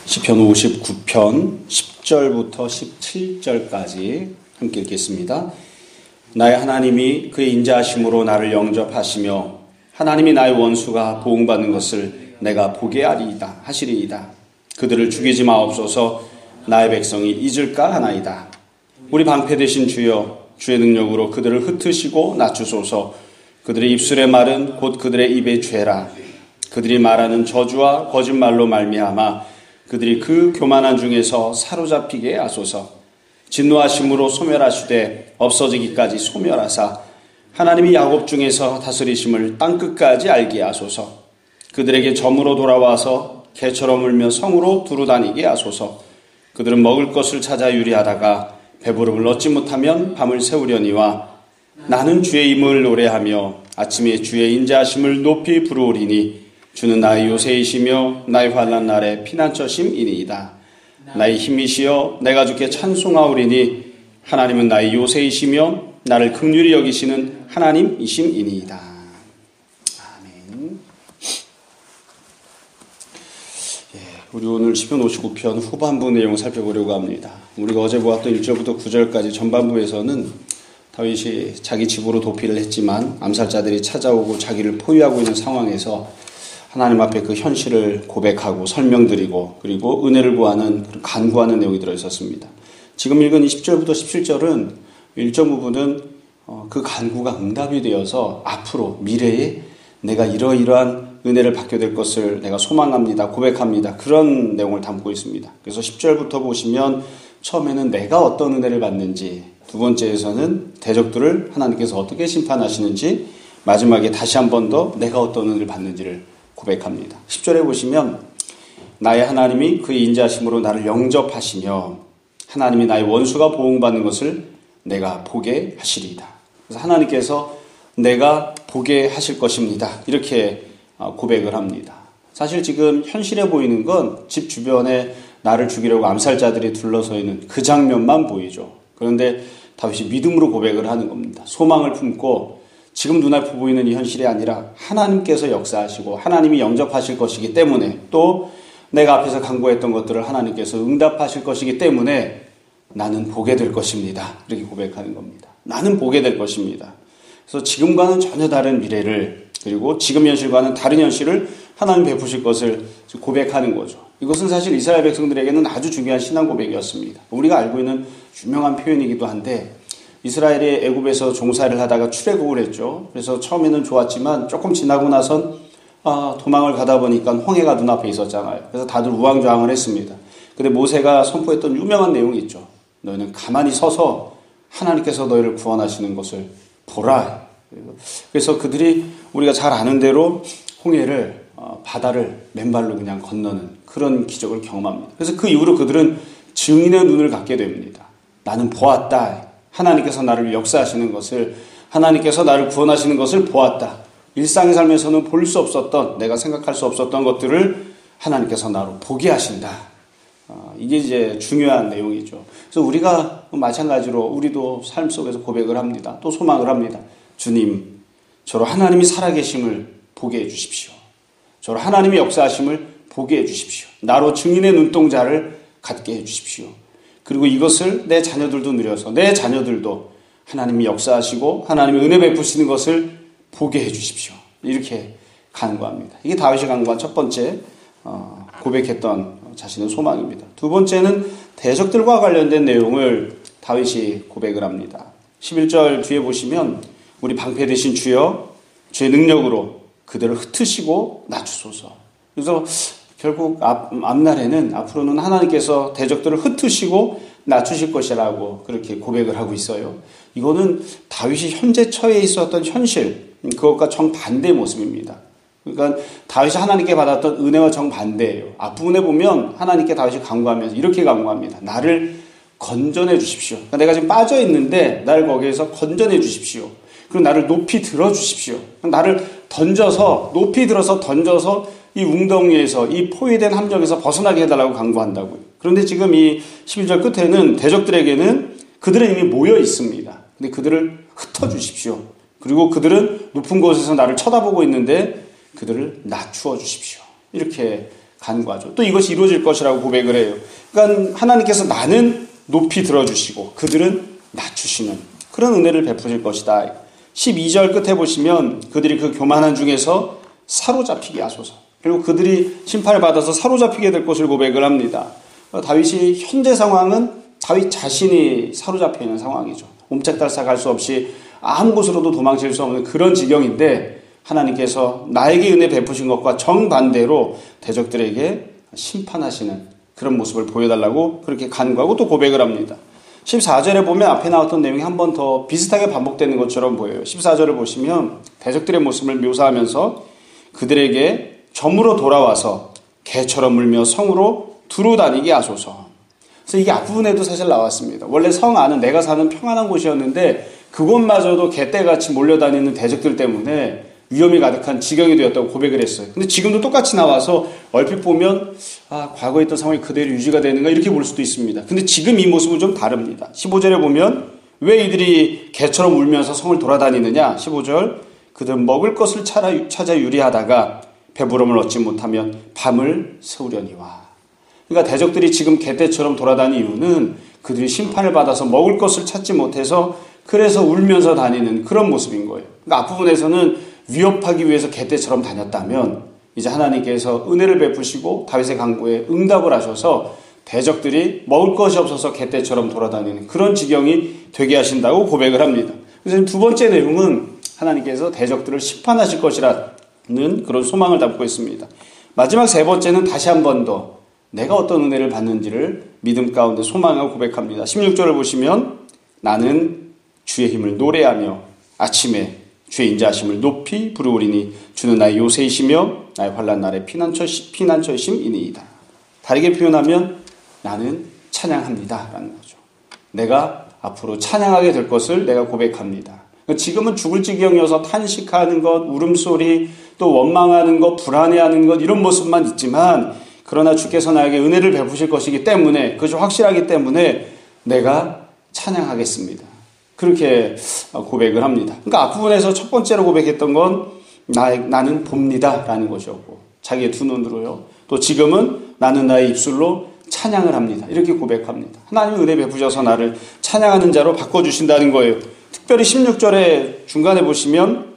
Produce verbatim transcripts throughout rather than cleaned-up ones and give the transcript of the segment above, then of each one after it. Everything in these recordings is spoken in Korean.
시편 오십구 편 십 절부터 십칠 절까지 함께 읽겠습니다. 나의 하나님이 그의 인자하심으로 나를 영접하시며 하나님이 나의 원수가 보응받는 것을 내가 보게 하리이다 하시리이다. 그들을 죽이지 마옵소서. 나의 백성이 잊을까 하나이다. 우리 방패 되신 주여, 주의 능력으로 그들을 흩으시고 낮추소서. 그들의 입술의 말은 곧 그들의 입의 죄라. 그들이 말하는 저주와 거짓말로 말미암아 그들이 그 교만한 중에서 사로잡히게 하소서. 진노하심으로 소멸하시되 없어지기까지 소멸하사 하나님이 야곱 중에서 다스리심을 땅끝까지 알게 하소서. 그들에게 점으로 돌아와서 개처럼 울며 성으로 두루다니게 하소서. 그들은 먹을 것을 찾아 유리하다가 배부름을 얻지 못하면 밤을 새우려니와 나는 주의 임을 노래하며 아침에 주의 인자하심을 높이 부르리니 주는 나의 요새이시며 나의 환난 날의 피난처심이니이다. 나의 힘이시여 내가 주께 찬송하오리니 하나님은 나의 요새이시며 나를 긍휼히 여기시는 하나님이심이니이다. 아멘. 예, 우리 오늘 시편 오십구 편 후반부 내용을 살펴보려고 합니다. 우리가 어제 보았던 일 절부터 구 절까지 전반부에서는 다윗이 자기 집으로 도피를 했지만 암살자들이 찾아오고 자기를 포위하고 있는 상황에서 하나님 앞에 그 현실을 고백하고 설명드리고 그리고 은혜를 구하는 간구하는 내용이 들어있었습니다. 지금 읽은 이십 절부터 십칠 절은 일 점 부분은 그 간구가 응답이 되어서 앞으로 미래에 내가 이러이러한 은혜를 받게 될 것을 내가 소망합니다. 고백합니다. 그런 내용을 담고 있습니다. 그래서 십 절부터 보시면 처음에는 내가 어떤 은혜를 받는지, 두 번째에서는 대적들을 하나님께서 어떻게 심판하시는지, 마지막에 다시 한 번 더 내가 어떤 은혜를 받는지를 고백합니다. 십 절에 보시면 나의 하나님이 그의 인자하심으로 나를 영접하시며 하나님이 나의 원수가 보응받는 것을 내가 보게 하시리이다. 그래서 하나님께서 내가 보게 하실 것입니다. 이렇게 고백을 합니다. 사실 지금 현실에 보이는 건 집 주변에 나를 죽이려고 암살자들이 둘러서 있는 그 장면만 보이죠. 그런데 다윗이 믿음으로 고백을 하는 겁니다. 소망을 품고 지금 눈앞에 보이는 이 현실이 아니라 하나님께서 역사하시고 하나님이 영접하실 것이기 때문에, 또 내가 앞에서 간구했던 것들을 하나님께서 응답하실 것이기 때문에 나는 보게 될 것입니다. 이렇게 고백하는 겁니다. 나는 보게 될 것입니다. 그래서 지금과는 전혀 다른 미래를, 그리고 지금 현실과는 다른 현실을 하나님 베푸실 것을 고백하는 거죠. 이것은 사실 이스라엘 백성들에게는 아주 중요한 신앙 고백이었습니다. 우리가 알고 있는 유명한 표현이기도 한데, 이스라엘이 애굽에서 종살이를 하다가 출애굽을 했죠. 그래서 처음에는 좋았지만 조금 지나고 나선 아, 도망을 가다 보니까 홍해가 눈앞에 있었잖아요. 그래서 다들 우왕좌왕을 했습니다. 근데 모세가 선포했던 유명한 내용이 있죠. 너희는 가만히 서서 하나님께서 너희를 구원하시는 것을 보라. 그래서 그들이 우리가 잘 아는 대로 홍해를, 어, 바다를 맨발로 그냥 건너는 그런 기적을 경험합니다. 그래서 그 이후로 그들은 증인의 눈을 갖게 됩니다. 나는 보았다. 하나님께서 나를 역사하시는 것을, 하나님께서 나를 구원하시는 것을 보았다. 일상의 삶에서는 볼 수 없었던, 내가 생각할 수 없었던 것들을 하나님께서 나로 보게 하신다. 어, 이게 이제 중요한 내용이죠. 그래서 우리가 마찬가지로 우리도 삶 속에서 고백을 합니다. 또 소망을 합니다. 주님, 저로 하나님이 살아계심을 보게 해주십시오. 저로 하나님이 역사하심을 보게 해주십시오. 나로 증인의 눈동자를 갖게 해주십시오. 그리고 이것을 내 자녀들도 누려서 내 자녀들도 하나님이 역사하시고 하나님이 은혜 베푸시는 것을 보게 해주십시오. 이렇게 간구합니다. 이게 다윗이 간구한 첫 번째 어, 고백했던 자신의 소망입니다. 두 번째는 대적들과 관련된 내용을 다윗이 고백을 합니다. 십일 절 뒤에 보시면 우리 방패 되신 주여, 주의 능력으로 그들을 흩으시고 낮추소서. 그래서 결국 앞, 앞날에는, 앞으로는 하나님께서 대적들을 흩으시고 낮추실 것이라고 그렇게 고백을 하고 있어요. 이거는 다윗이 현재 처해 있었던 현실, 그것과 정반대의 모습입니다. 그러니까 다윗이 하나님께 받았던 은혜와 정반대예요. 앞부분에 보면 하나님께 다윗이 간구하면서 이렇게 간구합니다. 나를 건져내 주십시오. 그러니까 내가 지금 빠져 있는데 나를 거기에서 건져내 주십시오. 그리고 나를 높이 들어 주십시오. 나를 던져서, 높이 들어서 던져서 이 웅덩이에서, 이 포위된 함정에서 벗어나게 해달라고 간구한다고요. 그런데 지금 이 십일 절 끝에는 대적들에게는 그들은 이미 모여 있습니다. 근데 그들을 흩어주십시오. 그리고 그들은 높은 곳에서 나를 쳐다보고 있는데 그들을 낮추어 주십시오. 이렇게 간구하죠. 또 이것이 이루어질 것이라고 고백을 해요. 그러니까 하나님께서 나는 높이 들어주시고 그들은 낮추시는 그런 은혜를 베푸실 것이다. 십이 절 끝에 보시면 그들이 그 교만한 중에서 사로잡히게 하소서. 그리고 그들이 심판을 받아서 사로잡히게 될 것을 고백을 합니다. 다윗이 현재 상황은 다윗 자신이 사로잡혀 있는 상황이죠. 옴짝달싹할 수 없이 아무 곳으로도 도망칠 수 없는 그런 지경인데 하나님께서 나에게 은혜 베푸신 것과 정반대로 대적들에게 심판하시는 그런 모습을 보여달라고 그렇게 간구하고 또 고백을 합니다. 십사 절에 보면 앞에 나왔던 내용이 한 번 더 비슷하게 반복되는 것처럼 보여요. 십사 절을 보시면 대적들의 모습을 묘사하면서 그들에게 점으로 돌아와서 개처럼 물며 성으로 두루 다니게 하소서. 그래서 이게 앞부분에도 사실 나왔습니다. 원래 성 안은 내가 사는 평안한 곳이었는데 그곳마저도 개떼같이 몰려다니는 대적들 때문에 위험이 가득한 지경이 되었다고 고백을 했어요. 근데 지금도 똑같이 나와서 얼핏 보면 아, 과거에 있던 상황이 그대로 유지가 되는가 이렇게 볼 수도 있습니다. 근데 지금 이 모습은 좀 다릅니다. 십오 절에 보면 왜 이들이 개처럼 울면서 성을 돌아다니느냐? 십오 절 그들은 먹을 것을 찾아 유리하다가 배부름을 얻지 못하면 밤을 새우려니와. 그러니까 대적들이 지금 개떼처럼 돌아다니는 이유는 그들이 심판을 받아서 먹을 것을 찾지 못해서 그래서 울면서 다니는 그런 모습인 거예요. 그러니까 앞부분에서는 위협하기 위해서 개떼처럼 다녔다면 이제 하나님께서 은혜를 베푸시고 다윗의 간구에 응답을 하셔서 대적들이 먹을 것이 없어서 개떼처럼 돌아다니는 그런 지경이 되게 하신다고 고백을 합니다. 그래서 두 번째 내용은 하나님께서 대적들을 심판하실 것이라는 그런 소망을 담고 있습니다. 마지막 세 번째는 다시 한 번 더 내가 어떤 은혜를 받는지를 믿음 가운데 소망하고 고백합니다. 십육 절을 보시면 나는 주의 힘을 노래하며 아침에 주의 인자하심을 높이 부르오리니 주는 나의 요새이시며 나의 환난 날의 피난처, 피난처이심이니이다. 다르게 표현하면 나는 찬양합니다 라는 거죠. 내가 앞으로 찬양하게 될 것을 내가 고백합니다. 지금은 죽을 지경이어서 탄식하는 것, 울음소리, 또 원망하는 것, 불안해하는 것 이런 모습만 있지만 그러나 주께서 나에게 은혜를 베푸실 것이기 때문에 그것이 확실하기 때문에 내가 찬양하겠습니다. 그렇게 고백을 합니다. 그러니까 앞부분에서 첫 번째로 고백했던 건 나, 나는 봅니다 라는 것이었고 자기의 두 눈으로요. 또 지금은 나는 나의 입술로 찬양을 합니다. 이렇게 고백합니다. 하나님이 은혜 베푸셔서 나를 찬양하는 자로 바꿔주신다는 거예요. 특별히 십육 절에 중간에 보시면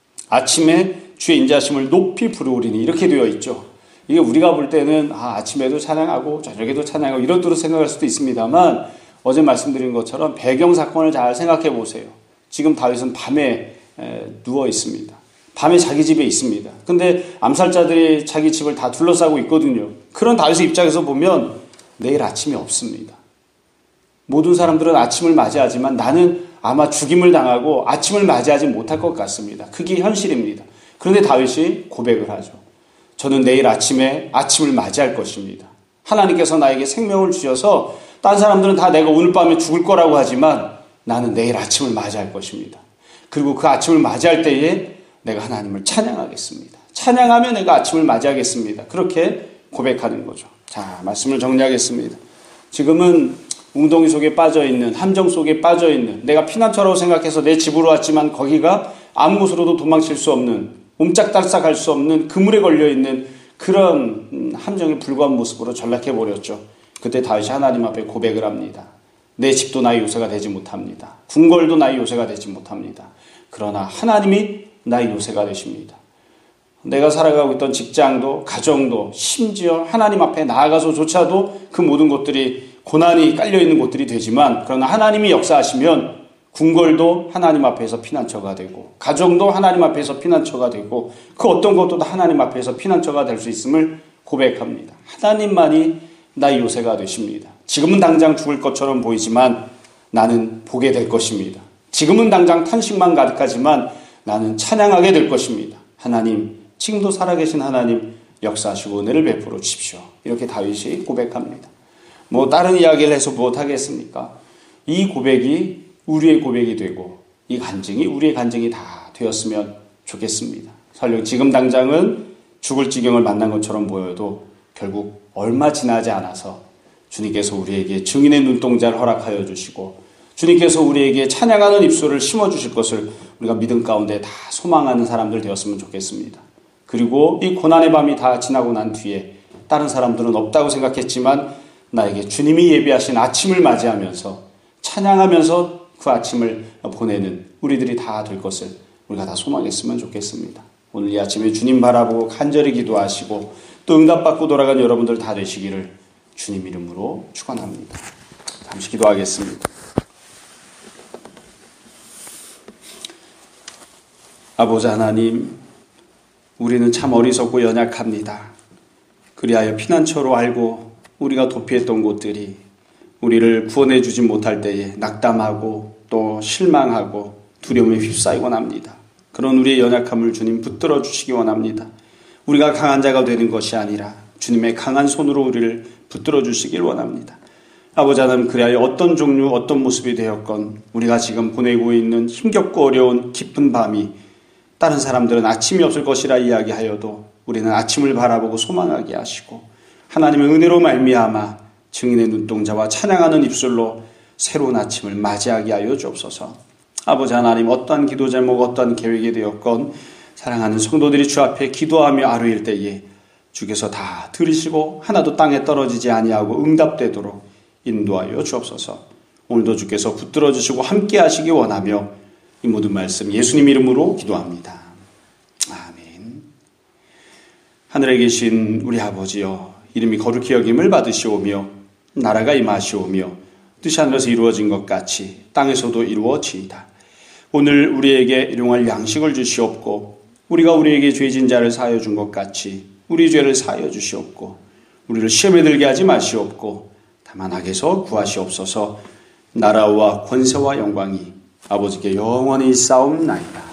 아침에 주의 인자하심을 높이 부르오리니 이렇게 되어 있죠. 이게 우리가 볼 때는 아, 아침에도 찬양하고 저녁에도 찬양하고 이런 뜻으로 생각할 수도 있습니다만 어제 말씀드린 것처럼 배경 사건을 잘 생각해 보세요. 지금 다윗은 밤에 누워 있습니다. 밤에 자기 집에 있습니다. 근데 암살자들이 자기 집을 다 둘러싸고 있거든요. 그런 다윗의 입장에서 보면 내일 아침이 없습니다. 모든 사람들은 아침을 맞이하지만 나는 아마 죽임을 당하고 아침을 맞이하지 못할 것 같습니다. 그게 현실입니다. 그런데 다윗이 고백을 하죠. 저는 내일 아침에 아침을 맞이할 것입니다. 하나님께서 나에게 생명을 주셔서 딴 사람들은 다 내가 오늘 밤에 죽을 거라고 하지만 나는 내일 아침을 맞이할 것입니다. 그리고 그 아침을 맞이할 때에 내가 하나님을 찬양하겠습니다. 찬양하며 내가 아침을 맞이하겠습니다. 그렇게 고백하는 거죠. 자, 말씀을 정리하겠습니다. 지금은 웅덩이 속에 빠져있는, 함정 속에 빠져있는, 내가 피난처라고 생각해서 내 집으로 왔지만 거기가 아무 곳으로도 도망칠 수 없는, 옴짝달싹할 수 없는 그물에 걸려있는 그런 함정에 불과한 모습으로 전락해버렸죠. 그때 다윗이 하나님 앞에 고백을 합니다. 내 집도 나의 요새가 되지 못합니다. 궁궐도 나의 요새가 되지 못합니다. 그러나 하나님이 나의 요새가 되십니다. 내가 살아가고 있던 직장도 가정도 심지어 하나님 앞에 나아가서조차도 그 모든 것들이 고난이 깔려있는 곳들이 되지만 그러나 하나님이 역사하시면 궁궐도 하나님 앞에서 피난처가 되고 가정도 하나님 앞에서 피난처가 되고 그 어떤 것도 하나님 앞에서 피난처가 될 수 있음을 고백합니다. 하나님만이 나의 요새가 되십니다. 지금은 당장 죽을 것처럼 보이지만 나는 보게 될 것입니다. 지금은 당장 탄식만 가득하지만 나는 찬양하게 될 것입니다. 하나님, 지금도 살아계신 하나님 역사하시고 은혜를 베풀어 주십시오. 이렇게 다윗이 고백합니다. 뭐 다른 이야기를 해서 무엇하겠습니까? 이 고백이 우리의 고백이 되고 이 간증이 우리의 간증이 다 되었으면 좋겠습니다. 설령 지금 당장은 죽을 지경을 만난 것처럼 보여도 결국 얼마 지나지 않아서 주님께서 우리에게 증인의 눈동자를 허락하여 주시고 주님께서 우리에게 찬양하는 입술을 심어주실 것을 우리가 믿음 가운데 다 소망하는 사람들 되었으면 좋겠습니다. 그리고 이 고난의 밤이 다 지나고 난 뒤에 다른 사람들은 없다고 생각했지만 나에게 주님이 예비하신 아침을 맞이하면서 찬양하면서 그 아침을 보내는 우리들이 다 될 것을 우리가 다 소망했으면 좋겠습니다. 오늘 이 아침에 주님 바라보고 간절히 기도하시고 또 응답받고 돌아간 여러분들 다 되시기를 주님 이름으로 축원합니다. 잠시 기도하겠습니다. 아버지 하나님, 우리는 참 어리석고 연약합니다. 그리하여 피난처로 알고 우리가 도피했던 곳들이 우리를 구원해 주지 못할 때에 낙담하고 또 실망하고 두려움에 휩싸이곤 합니다. 그런 우리의 연약함을 주님 붙들어 주시기 원합니다. 우리가 강한 자가 되는 것이 아니라 주님의 강한 손으로 우리를 붙들어 주시길 원합니다. 아버지 하나님, 그리하여 어떤 종류 어떤 모습이 되었건 우리가 지금 보내고 있는 힘겹고 어려운 깊은 밤이 다른 사람들은 아침이 없을 것이라 이야기하여도 우리는 아침을 바라보고 소망하게 하시고 하나님의 은혜로 말미암아 증인의 눈동자와 찬양하는 입술로 새로운 아침을 맞이하게 하여 주옵소서. 아버지 하나님, 어떠한 기도 제목 어떠한 계획이 되었건 사랑하는 성도들이 주 앞에 기도하며 아뢰일 때에 주께서 다 들으시고 하나도 땅에 떨어지지 아니하고 응답되도록 인도하여 주옵소서. 오늘도 주께서 붙들어 주시고 함께 하시기 원하며 이 모든 말씀 예수님 이름으로 기도합니다. 아멘. 하늘에 계신 우리 아버지여, 이름이 거룩히 여김을 받으시오며 나라가 임하시오며 뜻이 하늘에서 이루어진 것 같이 땅에서도 이루어지이다. 오늘 우리에게 일용할 양식을 주시옵고 우리가 우리에게 죄진 자를 사하여 준 것 같이 우리 죄를 사하여 주시옵고 우리를 시험에 들게 하지 마시옵고 다만 악에서 구하시옵소서. 나라와 권세와 영광이 아버지께 영원히 있사옵나이다.